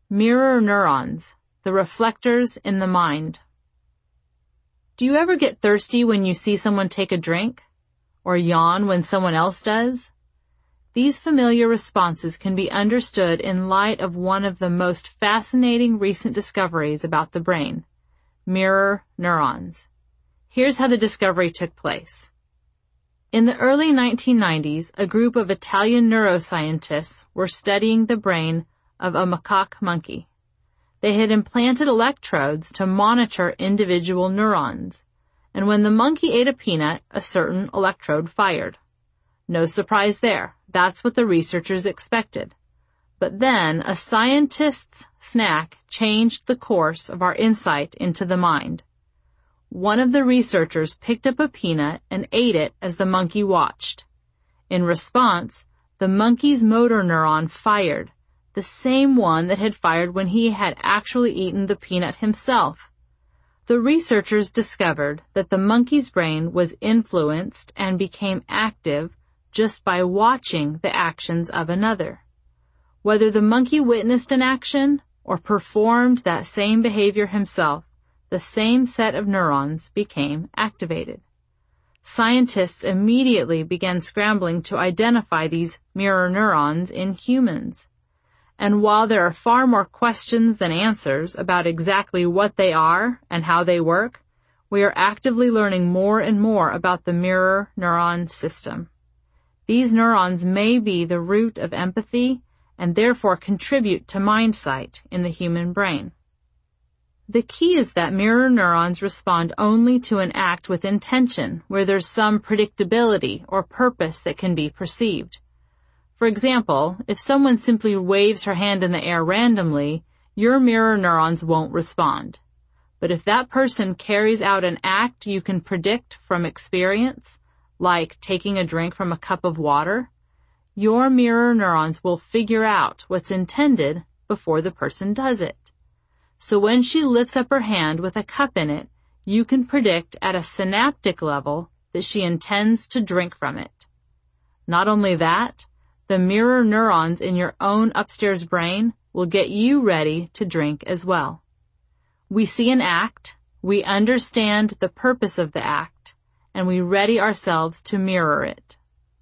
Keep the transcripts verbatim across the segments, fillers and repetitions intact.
Mirror neurons, the reflectors in the mind. Do you ever get thirsty when you see someone take a drink? Or yawn when someone else does? These familiar responses can be understood in light of one of the most fascinating recent discoveries about the brain, mirror neurons. Here's how the discovery took place. In the early nineteen nineties, a group of Italian neuroscientists were studying the brain of a macaque monkey. They had implanted electrodes to monitor individual neurons, and when the monkey ate a peanut, a certain electrode fired. No surprise there. That's what the researchers expected. But then a scientist's snack changed the course of our insight into the mind. One of the researchers picked up a peanut and ate it as the monkey watched. In response, the monkey's motor neuron fired, the same one that had fired when he had actually eaten the peanut himself. The researchers discovered that the monkey's brain was influenced and became active just by watching the actions of another. Whether the monkey witnessed an action or performed that same behavior himself, the same set of neurons became activated. Scientists immediately began scrambling to identify these mirror neurons in humans. And while there are far more questions than answers about exactly what they are and how they work, we are actively learning more and more about the mirror neuron system. These neurons may be the root of empathy and therefore contribute to mindsight in the human brain. The key is that mirror neurons respond only to an act with intention where there's some predictability or purpose that can be perceived. For example, if someone simply waves her hand in the air randomly, your mirror neurons won't respond. But if that person carries out an act you can predict from experience, like taking a drink from a cup of water, your mirror neurons will figure out what's intended before the person does it. So when she lifts up her hand with a cup in it, you can predict at a synaptic level that she intends to drink from it. Not only that, the mirror neurons in your own upstairs brain will get you ready to drink as well. We see an act, we understand the purpose of the act, and we ready ourselves to mirror it.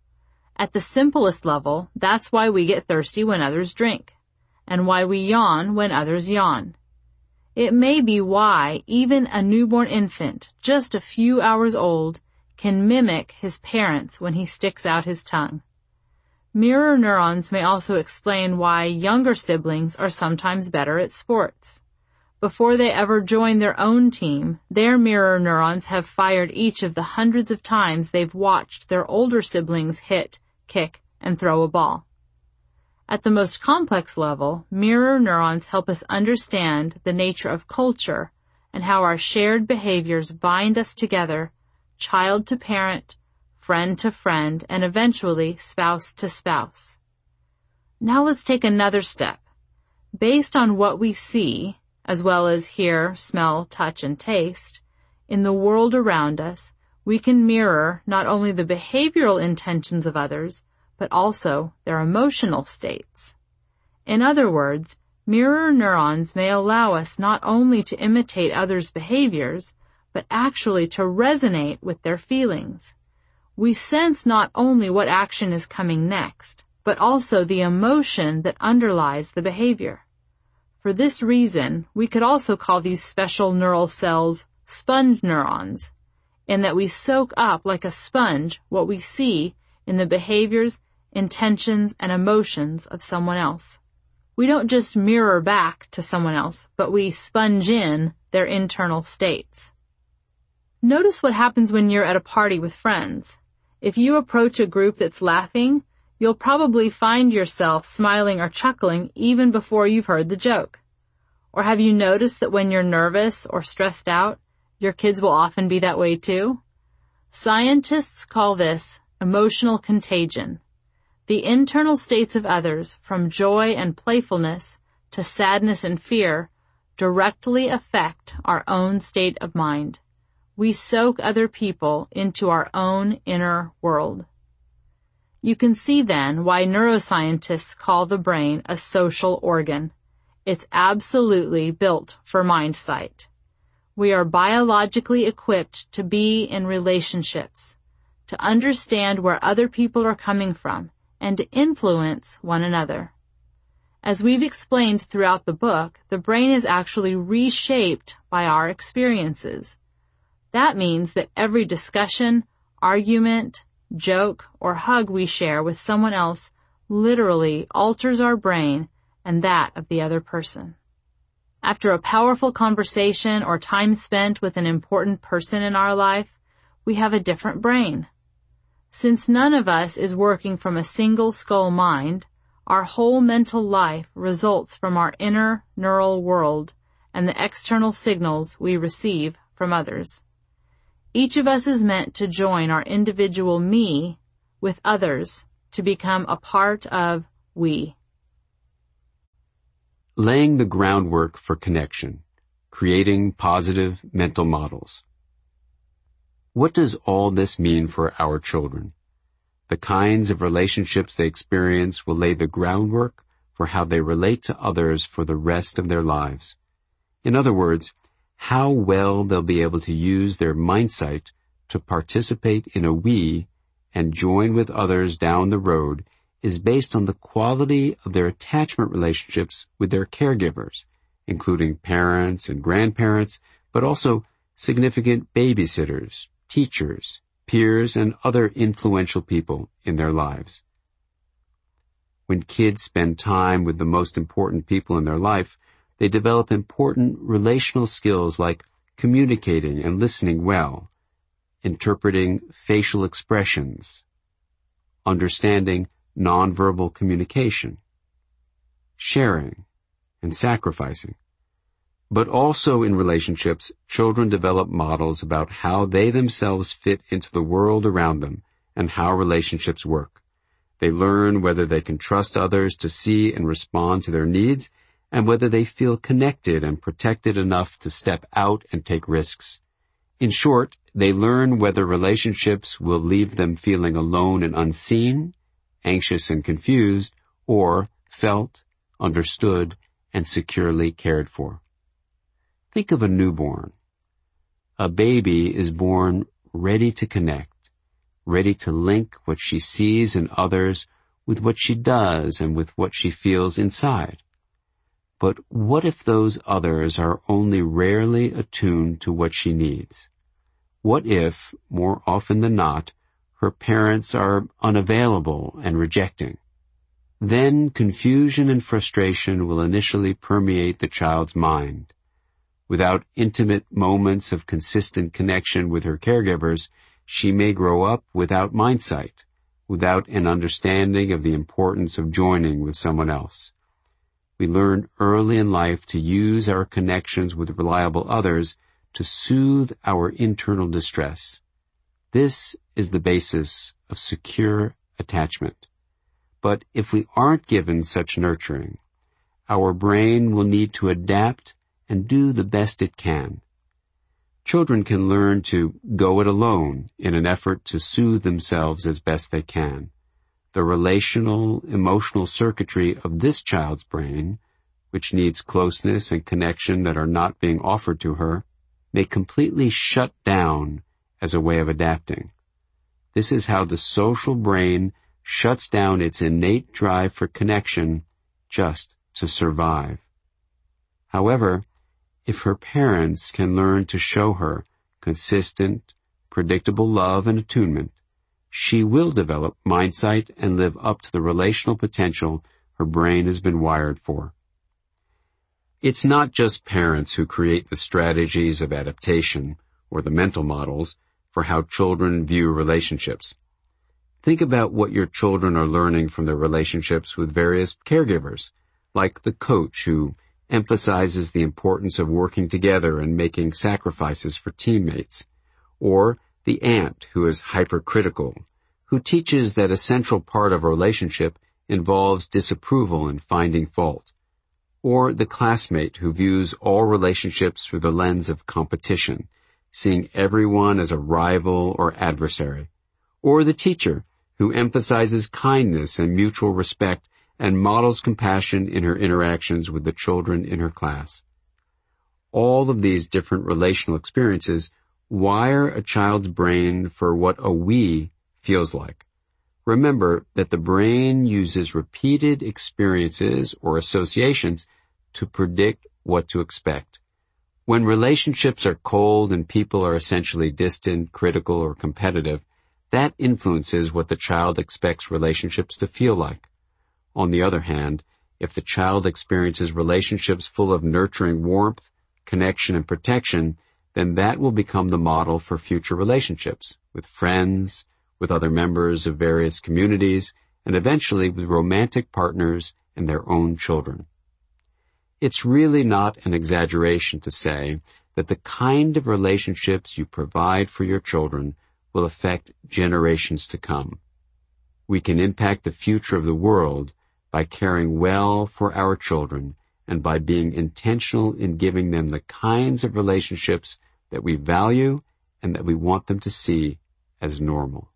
At the simplest level, that's why we get thirsty when others drink, and why we yawn when others yawn. It may be why even a newborn infant, just a few hours old, can mimic his parents when he sticks out his tongue. Mirror neurons may also explain why younger siblings are sometimes better at sports. Before they ever join their own team, their mirror neurons have fired each of the hundreds of times they've watched their older siblings hit, kick, and throw a ball. At the most complex level, mirror neurons help us understand the nature of culture and how our shared behaviors bind us together, child to parent, friend to friend, and eventually spouse to spouse. Now let's take another step. Based on what we see, as well as hear, smell, touch, and taste, in the world around us, we can mirror not only the behavioral intentions of others, but also their emotional states. In other words, mirror neurons may allow us not only to imitate others' behaviors, but actually to resonate with their feelings. We sense not only what action is coming next, but also the emotion that underlies the behavior. For this reason, we could also call these special neural cells sponge neurons, in that we soak up like a sponge what we see in the behaviors, intentions, and emotions of someone else. We don't just mirror back to someone else, but we sponge in their internal states. Notice what happens when you're at a party with friends. If you approach a group that's laughing, you'll probably find yourself smiling or chuckling even before you've heard the joke. Or have you noticed that when you're nervous or stressed out, your kids will often be that way too? Scientists call this emotional contagion. The internal states of others, from joy and playfulness to sadness and fear, directly affect our own state of mind. We soak other people into our own inner world. You can see then why neuroscientists call the brain a social organ. It's absolutely built for MindSight. We are biologically equipped to be in relationships, to understand where other people are coming from, and to influence one another. As we've explained throughout the book, the brain is actually reshaped by our experiences. That means that every discussion, argument, joke, or hug we share with someone else literally alters our brain and that of the other person. After a powerful conversation or time spent with an important person in our life, we have a different brain. Since none of us is working from a single skull mind, our whole mental life results from our inner neural world and the external signals we receive from others. Each of us is meant to join our individual me with others to become a part of we. Laying the groundwork for connection, creating positive mental models. What does all this mean for our children? The kinds of relationships they experience will lay the groundwork for how they relate to others for the rest of their lives. In other words, how well they'll be able to use their MindSight to participate in a we and join with others down the road is based on the quality of their attachment relationships with their caregivers, including parents and grandparents, but also significant babysitters, teachers, peers, and other influential people in their lives. When kids spend time with the most important people in their life, they develop important relational skills like communicating and listening well, interpreting facial expressions, understanding nonverbal communication, sharing, and sacrificing. But also in relationships, children develop models about how they themselves fit into the world around them and how relationships work. They learn whether they can trust others to see and respond to their needs and whether they feel connected and protected enough to step out and take risks. In short, they learn whether relationships will leave them feeling alone and unseen, anxious and confused, or felt, understood, and securely cared for. Think of a newborn. A baby is born ready to connect, ready to link what she sees in others with what she does and with what she feels inside. But what if those others are only rarely attuned to what she needs? What if, more often than not, her parents are unavailable and rejecting? Then confusion and frustration will initially permeate the child's mind. Without intimate moments of consistent connection with her caregivers, she may grow up without MindSight, without an understanding of the importance of joining with someone else. We learn early in life to use our connections with reliable others to soothe our internal distress. This is the basis of secure attachment. But if we aren't given such nurturing, our brain will need to adapt and do the best it can. Children can learn to go it alone in an effort to soothe themselves as best they can. The relational, emotional circuitry of this child's brain, which needs closeness and connection that are not being offered to her, may completely shut down as a way of adapting. This is how the social brain shuts down its innate drive for connection just to survive. However, if her parents can learn to show her consistent, predictable love and attunement, she will develop MindSight and live up to the relational potential her brain has been wired for. It's not just parents who create the strategies of adaptation or the mental models for how children view relationships. Think about what your children are learning from their relationships with various caregivers, like the coach who emphasizes the importance of working together and making sacrifices for teammates, or the aunt who is hypercritical, who teaches that a central part of a relationship involves disapproval and finding fault, or the classmate who views all relationships through the lens of competition, seeing everyone as a rival or adversary, or the teacher who emphasizes kindness and mutual respect and models compassion in her interactions with the children in her class. All of these different relational experiences wire a child's brain for what a we feels like. Remember that the brain uses repeated experiences or associations to predict what to expect. When relationships are cold and people are essentially distant, critical, or competitive, that influences what the child expects relationships to feel like. On the other hand, if the child experiences relationships full of nurturing warmth, connection, and protection, then that will become the model for future relationships with friends, with other members of various communities, and eventually with romantic partners and their own children. It's really not an exaggeration to say that the kind of relationships you provide for your children will affect generations to come. We can impact the future of the world by caring well for our children and by being intentional in giving them the kinds of relationships that we value and that we want them to see as normal.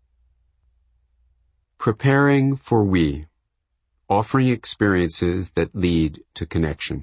Preparing for we. Offering experiences that lead to connection.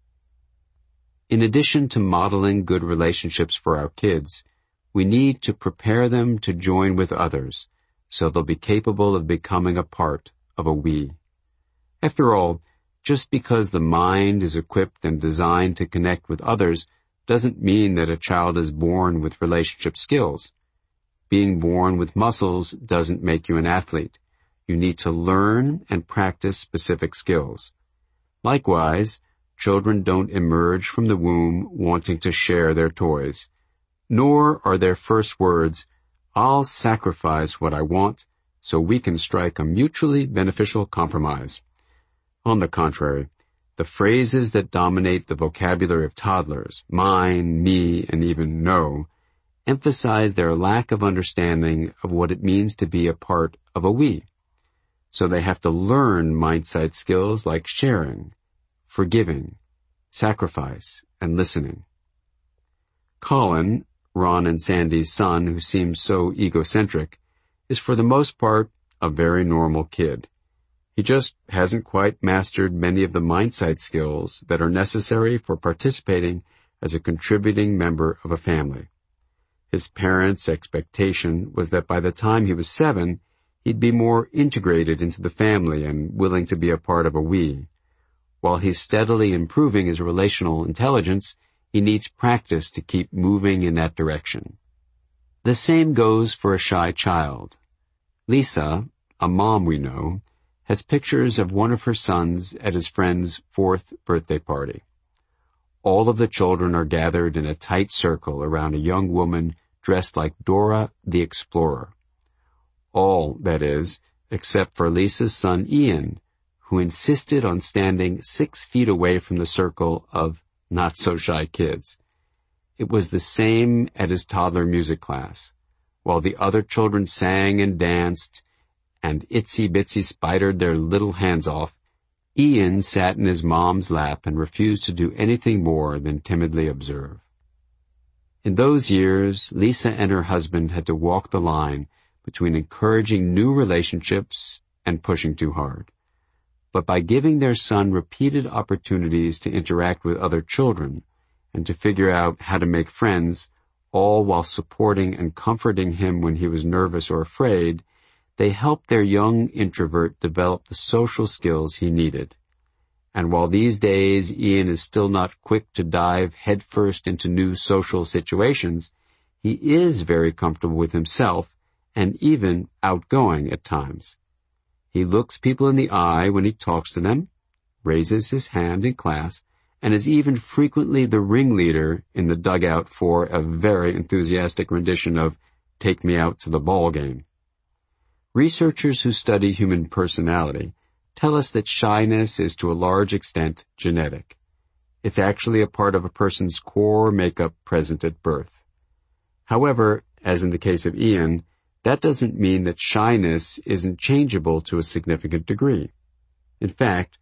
In addition to modeling good relationships for our kids, we need to prepare them to join with others so they'll be capable of becoming a part of a we. After all, just because the mind is equipped and designed to connect with others doesn't mean that a child is born with relationship skills. Being born with muscles doesn't make you an athlete. You need to learn and practice specific skills. Likewise, children don't emerge from the womb wanting to share their toys, nor are their first words, "I'll sacrifice what I want so we can strike a mutually beneficial compromise." On the contrary, the phrases that dominate the vocabulary of toddlers, mine, me, and even no, emphasize their lack of understanding of what it means to be a part of a we. So they have to learn mindset skills like sharing, forgiving, sacrifice, and listening. Colin, Ron and Sandy's son, who seems so egocentric, is for the most part a very normal kid. He just hasn't quite mastered many of the mindset skills that are necessary for participating as a contributing member of a family. His parents' expectation was that by the time he was seven, he'd be more integrated into the family and willing to be a part of a we. While he's steadily improving his relational intelligence, he needs practice to keep moving in that direction. The same goes for a shy child. Lisa, a mom we know, has pictures of one of her sons at his friend's fourth birthday party. All of the children are gathered in a tight circle around a young woman dressed like Dora the Explorer. All, that is, except for Lisa's son Ian, who insisted on standing six feet away from the circle of not-so-shy kids. It was the same at his toddler music class. While the other children sang and danced, and itsy-bitsy spidered their little hands off, Ian sat in his mom's lap and refused to do anything more than timidly observe. In those years, Lisa and her husband had to walk the line between encouraging new relationships and pushing too hard. But by giving their son repeated opportunities to interact with other children and to figure out how to make friends, all while supporting and comforting him when he was nervous or afraid, they helped their young introvert develop the social skills he needed. And while these days Ian is still not quick to dive headfirst into new social situations, he is very comfortable with himself and even outgoing at times. He looks people in the eye when he talks to them, raises his hand in class, and is even frequently the ringleader in the dugout for a very enthusiastic rendition of "Take Me Out to the Ball Game." Researchers who study human personality tell us that shyness is to a large extent genetic. It's actually a part of a person's core makeup present at birth. However, as in the case of Ian, that doesn't mean that shyness isn't changeable to a significant degree. In fact,